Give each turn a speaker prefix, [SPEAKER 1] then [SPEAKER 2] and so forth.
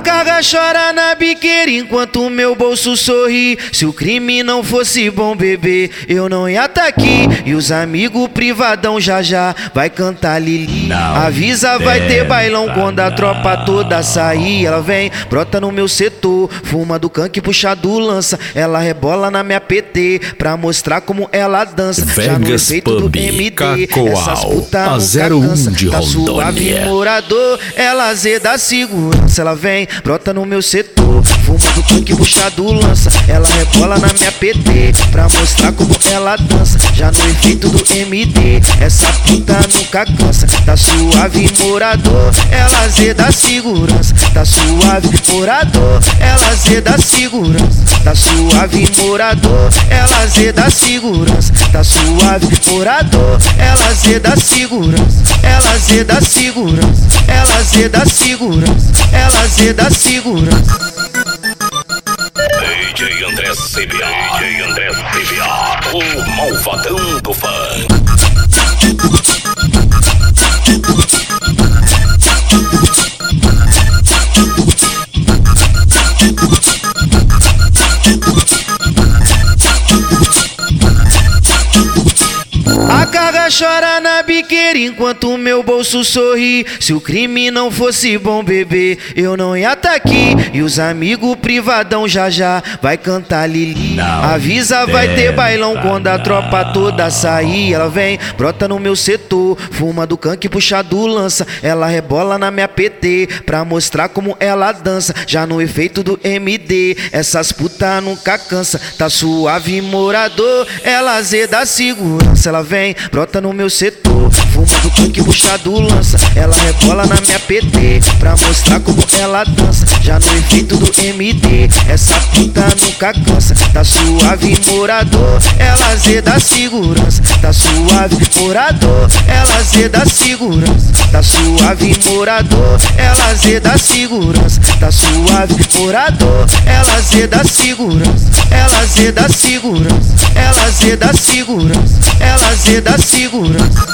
[SPEAKER 1] carga chora na biqueira enquanto meu bolso sorri. Se o crime não fosse bom, bebê, eu não ia tá aqui. E os amigos privadão já já vai cantar Lili. Avisa, vai ter bailão quando a tropa toda sair. Ela vem, brota no meu setor, fuma do canque, puxa do lança. Ela rebola na minha PT pra mostrar como ela dança. Já no efeito do MD, essas puta nunca cansa. Tá suave, morador, ela azeda segurança. Ela vem, brota no meu setor, fuma do canque, puxa do lança. Ela rebola na minha PT pra mostrar como ela dança. Já no efeito do MD, essa puta nunca cansa. Tá suave, morador, ela azeda segurança. Tá suave, morador, ela azeda segurança. Tá suave, morador, ela azeda segurança. Tá suave, morador, ela azeda segurança. Ela azeda segurança. Ela azeda segurança. Ela azeda segurança.
[SPEAKER 2] DJ André CBA, DJ André CBA, o malvadão do funk.
[SPEAKER 1] A carga chora na biqueira enquanto meu bolso sorri. Se o crime não fosse bom, bebê, eu não ia tá aqui. E os amigos privadão já já vai cantar Lili. Avisa, vai ter bailão quando a tropa toda sair. Ela vem, brota no meu setor, fuma do canque, puxa do lança. Ela rebola na minha PT pra mostrar como ela dança. Já no efeito do MD, essas puta nunca cansa. Tá suave, morador, ela azeda segurança. Ela vem, brota no meu setor, fuma do canque, puxa do lança. Ela rebola na minha PT pra mostrar como ela dança. Já no efeito do MD, essa puta nunca cansa. Tá suave, morador, ela azeda segurança. Tá suave, morador, ela azeda segurança. Tá suave, morador, ela azeda segurança. Tá suave, morador, ela azeda segurança. Ela azeda segurança. Ela azeda segurança. Ela azeda segurança.